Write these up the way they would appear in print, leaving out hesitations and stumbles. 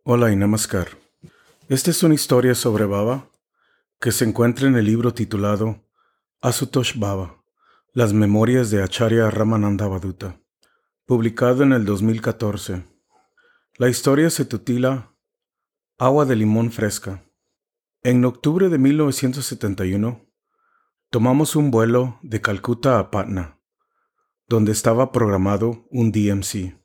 Hola y Namaskar. Esta es una historia sobre Baba que se encuentra en el libro titulado Asutosh Baba, Las Memorias de Acharya Ramananda Vaduta, publicado en el 2014. La historia se titula Agua de limón fresca. En octubre de 1971, tomamos un vuelo de Calcuta a Patna, donde estaba programado un DMC.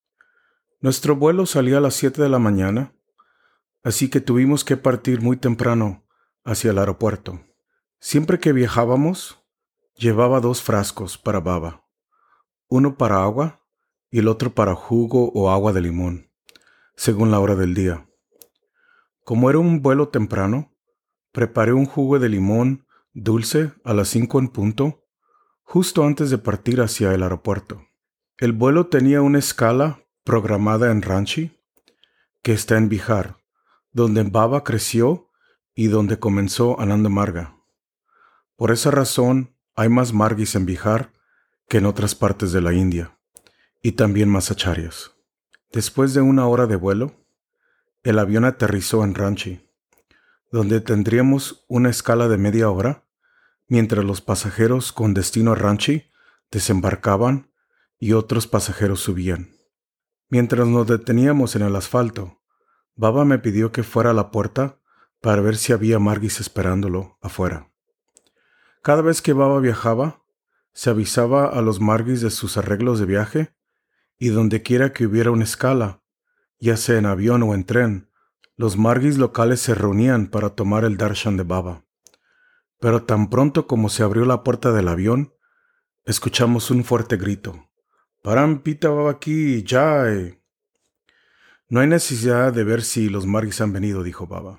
Nuestro vuelo salía a las 7 de la mañana, así que tuvimos que partir muy temprano hacia el aeropuerto. Siempre que viajábamos, llevaba 2 frascos para Baba, uno para agua y el otro para jugo o agua de limón, según la hora del día. Como era un vuelo temprano, preparé un jugo de limón dulce a las 5 en punto, justo antes de partir hacia el aeropuerto. El vuelo tenía una escala programada en Ranchi, que está en Bihar, donde Baba creció y donde comenzó Ananda Marga. Por esa razón, hay más Margis en Bihar que en otras partes de la India, y también más acharyas. Después de 1 hora de vuelo, el avión aterrizó en Ranchi, donde tendríamos una escala de media hora, mientras los pasajeros con destino a Ranchi desembarcaban y otros pasajeros subían. Mientras nos deteníamos en el asfalto, Baba me pidió que fuera a la puerta para ver si había Margis esperándolo afuera. Cada vez que Baba viajaba, se avisaba a los Margis de sus arreglos de viaje, y donde quiera que hubiera una escala, ya sea en avión o en tren, los Margis locales se reunían para tomar el darshan de Baba. Pero tan pronto como se abrió la puerta del avión, escuchamos un fuerte grito. ¡Param Pita Baba Ki Jai! No hay necesidad de ver si los Margis han venido, dijo Baba.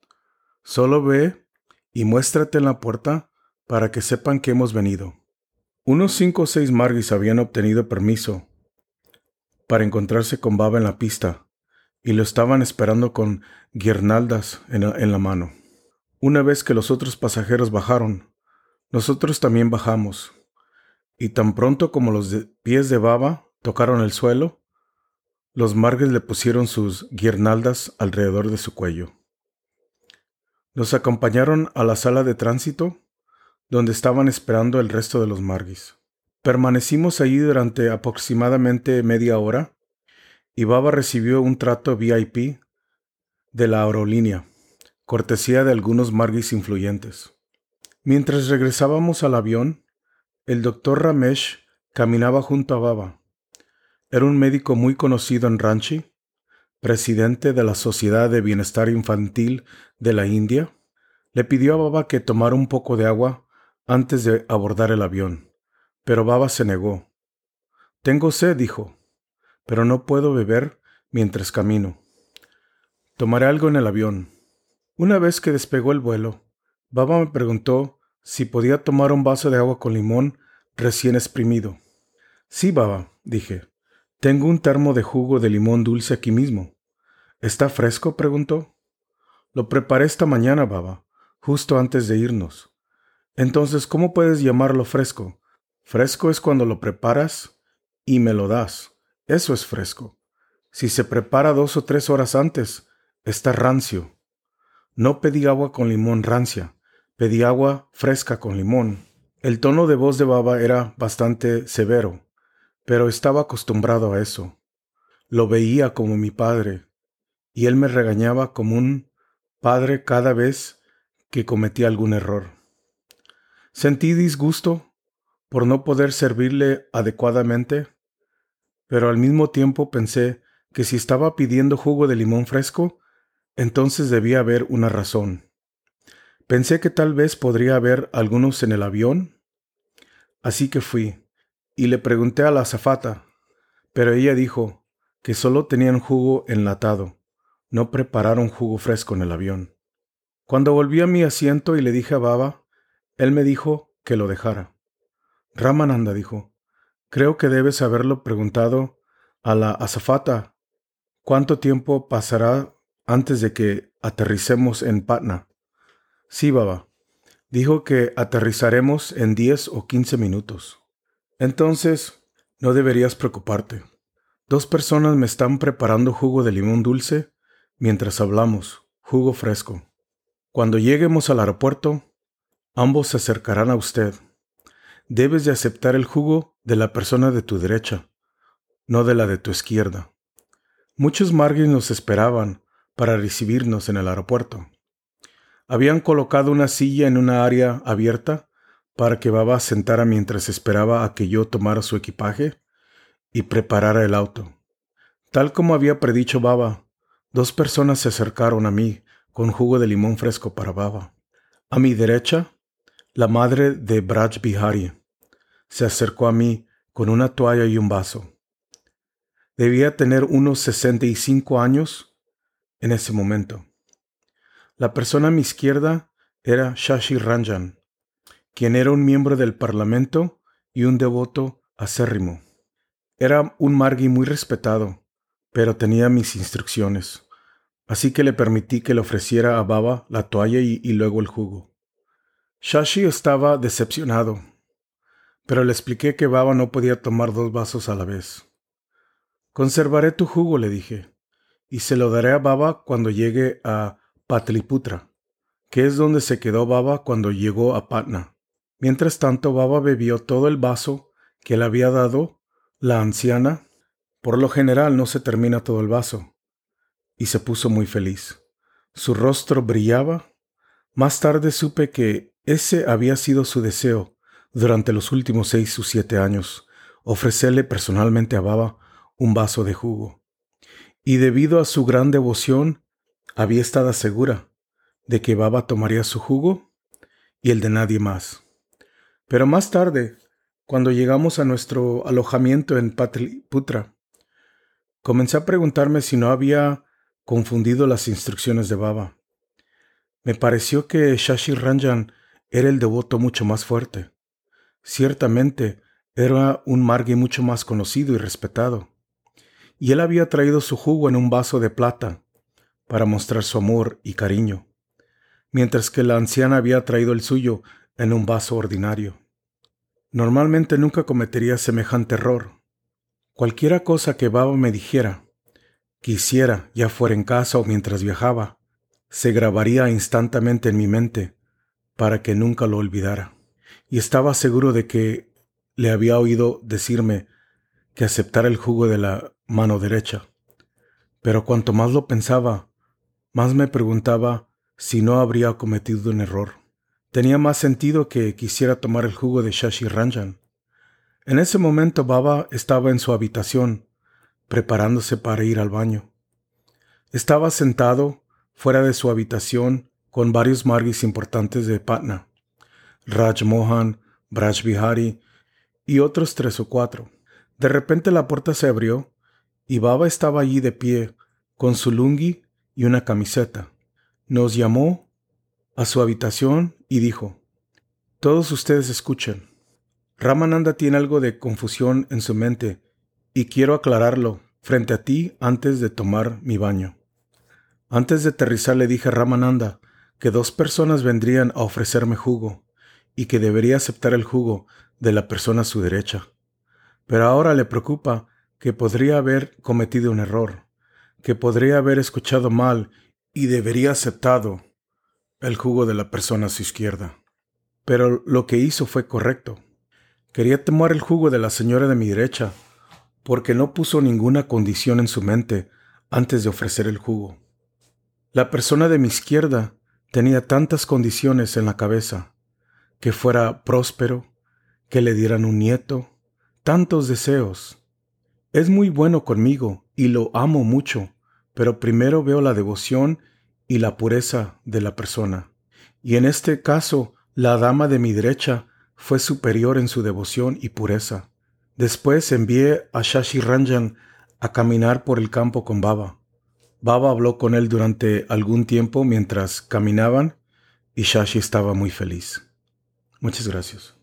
Solo ve y muéstrate en la puerta para que sepan que hemos venido. Unos 5 o 6 Margis habían obtenido permiso para encontrarse con Baba en la pista y lo estaban esperando con guirnaldas en la mano. Una vez que los otros pasajeros bajaron, nosotros también bajamos, y tan pronto como los pies de Baba tocaron el suelo, los Margis le pusieron sus guirnaldas alrededor de su cuello. Nos acompañaron a la sala de tránsito, donde estaban esperando el resto de los Margis. Permanecimos allí durante aproximadamente media hora, y Baba recibió un trato VIP de la aerolínea, cortesía de algunos Margis influyentes. Mientras regresábamos al avión, el doctor Ramesh caminaba junto a Baba. Era un médico muy conocido en Ranchi, presidente de la Sociedad de Bienestar Infantil de la India. Le pidió a Baba que tomara un poco de agua antes de abordar el avión, pero Baba se negó. Tengo sed, dijo, pero no puedo beber mientras camino. Tomaré algo en el avión. Una vez que despegó el vuelo, Baba me preguntó si podía tomar un vaso de agua con limón recién exprimido. Sí, Baba, dije. Tengo un termo de jugo de limón dulce aquí mismo. ¿Está fresco?, preguntó. Lo preparé esta mañana, Baba, justo antes de irnos. Entonces, ¿cómo puedes llamarlo fresco? Fresco es cuando lo preparas y me lo das. Eso es fresco. Si se prepara 2 o 3 horas antes, está rancio. No pedí agua con limón rancia, pedí agua fresca con limón. El tono de voz de Baba era bastante severo, pero estaba acostumbrado a eso. Lo veía como mi padre, y él me regañaba como un padre cada vez que cometía algún error. Sentí disgusto por no poder servirle adecuadamente, pero al mismo tiempo pensé que si estaba pidiendo jugo de limón fresco, entonces debía haber una razón. Pensé que tal vez podría haber algunos en el avión, así que fui y le pregunté a la azafata, pero ella dijo que solo tenían jugo enlatado, no prepararon jugo fresco en el avión. Cuando volví a mi asiento y le dije a Baba, él me dijo que lo dejara. Ramananda dijo, creo que debes haberlo preguntado a la azafata cuánto tiempo pasará antes de que aterricemos en Patna. Sí, Baba. Dijo que aterrizaremos en 10 o 15 minutos. Entonces, no deberías preocuparte. 2 personas me están preparando jugo de limón dulce Mientras hablamos, jugo fresco. Cuando lleguemos al aeropuerto, ambos se acercarán a usted. Debes de aceptar el jugo de la persona de tu derecha, no de la de tu izquierda. Muchos Margis nos esperaban para recibirnos en el aeropuerto. Habían colocado una silla en una área abierta para que Baba sentara mientras esperaba a que yo tomara su equipaje y preparara el auto. Tal como había predicho Baba, 2 personas se acercaron a mí con jugo de limón fresco para Baba. A mi derecha, la madre de Braj Bihari se acercó a mí con una toalla y un vaso. Debía tener unos 65 años en ese momento. La persona a mi izquierda era Shashi Ranjan, quien era un miembro del parlamento y un devoto acérrimo. Era un Margi muy respetado, pero tenía mis instrucciones, así que le permití que le ofreciera a Baba la toalla y luego el jugo. Shashi estaba decepcionado, pero le expliqué que Baba no podía tomar 2 vasos a la vez. Conservaré tu jugo, le dije, y se lo daré a Baba cuando llegue a Patliputra, que es donde se quedó Baba cuando llegó a Patna. Mientras tanto, Baba bebió todo el vaso que le había dado la anciana. Por lo general no se termina todo el vaso, y se puso muy feliz. Su rostro brillaba. Más tarde supe que ese había sido su deseo durante los últimos 6 o 7 años, ofrecerle personalmente a Baba un vaso de jugo. Y debido a su gran devoción, había estado segura de que Baba tomaría su jugo y el de nadie más. Pero más tarde, cuando llegamos a nuestro alojamiento en Patliputra, comencé a preguntarme si no había confundido las instrucciones de Baba. Me pareció que Shashi Ranjan era el devoto mucho más fuerte. Ciertamente, era un Margi mucho más conocido y respetado. Y él había traído su jugo en un vaso de plata para mostrar su amor y cariño, mientras que la anciana había traído el suyo en un vaso ordinario. Normalmente nunca cometería semejante error. Cualquiera cosa que Baba me dijera, que hiciera, ya fuera en casa o mientras viajaba, se grabaría instantáneamente en mi mente para que nunca lo olvidara. Y estaba seguro de que le había oído decirme que aceptara el jugo de la mano derecha. Pero cuanto más lo pensaba, más me preguntaba si no habría cometido un error. Tenía más sentido que quisiera tomar el jugo de Shashi Ranjan. En ese momento Baba estaba en su habitación, preparándose para ir al baño. Estaba sentado fuera de su habitación con varios Margis importantes de Patna, Raj Mohan, Braj Bihari y otros 3 o 4. De repente la puerta se abrió y Baba estaba allí de pie, con su lungi y una camiseta. Nos llamó a su habitación y dijo: «Todos ustedes escuchen. Ramananda tiene algo de confusión en su mente y quiero aclararlo frente a ti antes de tomar mi baño». Antes de aterrizar le dije a Ramananda que 2 personas vendrían a ofrecerme jugo y que debería aceptar el jugo de la persona a su derecha. Pero ahora le preocupa que podría haber cometido un error, que podría haber escuchado mal y debería aceptado el jugo de la persona a su izquierda. Pero lo que hizo fue correcto. Quería tomar el jugo de la señora de mi derecha porque no puso ninguna condición en su mente antes de ofrecer el jugo. La persona de mi izquierda tenía tantas condiciones en la cabeza: que fuera próspero, que le dieran un nieto, tantos deseos. Es muy bueno conmigo y lo amo mucho, pero primero veo la devoción y la pureza de la persona. Y en este caso, la dama de mi derecha fue superior en su devoción y pureza. Después envié a Shashi Ranjan a caminar por el campo con Baba. Baba habló con él durante algún tiempo mientras caminaban y Shashi estaba muy feliz. Muchas gracias.